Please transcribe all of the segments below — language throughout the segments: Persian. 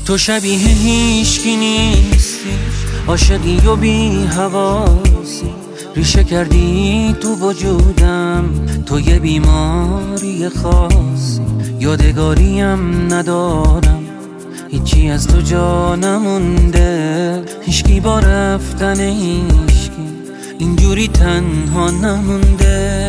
تو شبیه هیچکی نیستی، عاشقی و بی حواسی، ریشه کردی تو وجودم، تو یه بیماری خاصی. یادگاریم ندارم، هیچی از تو جا نمونده، هیچکی با رفتن هیچکی اینجوری تنها نمونده.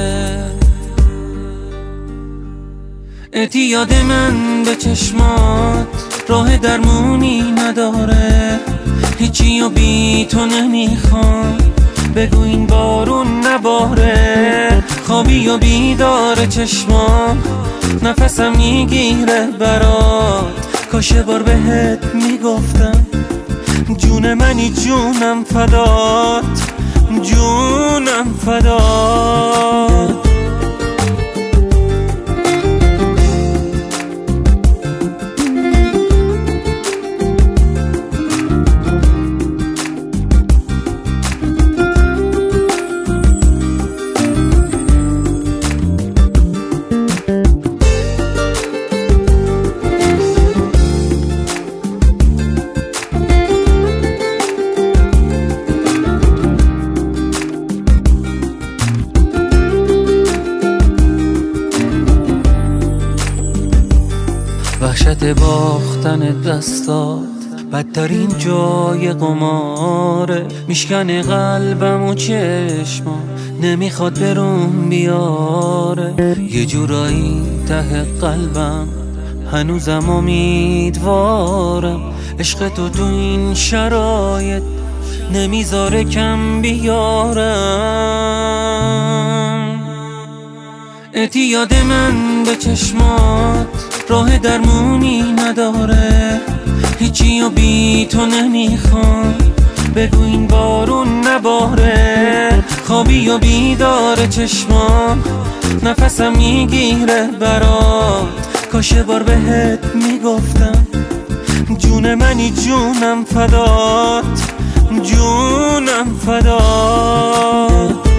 اعتیاد من به چشمات راه درمونی نداره، هیچی و بی تو نمیخوام، بگو این بارون نباره. خوابی و بیدار چشمام، نفسم میگیره برات، کاش بار بهت میگفتم جون منی جونم فدات، جونم فدات. وحشت باختن دستات بدترین جای قماره، میشکنه قلبم و چشمام، نمیخواد برون بیاره. یه جورایی ته قلبم هنوزم امیدوارم، عشق تو این شرایط نمیذاره کم بیارم. اعتیاد من به چشمات راه درمونی نداره، هیچی و بی تو نمیخوام، بگو این بارون نباره. خوابی و بیدار چشمام، نفسم میگیره برات، کاش بار بهت میگفتم جون منی جونم فدات، جونم فدات.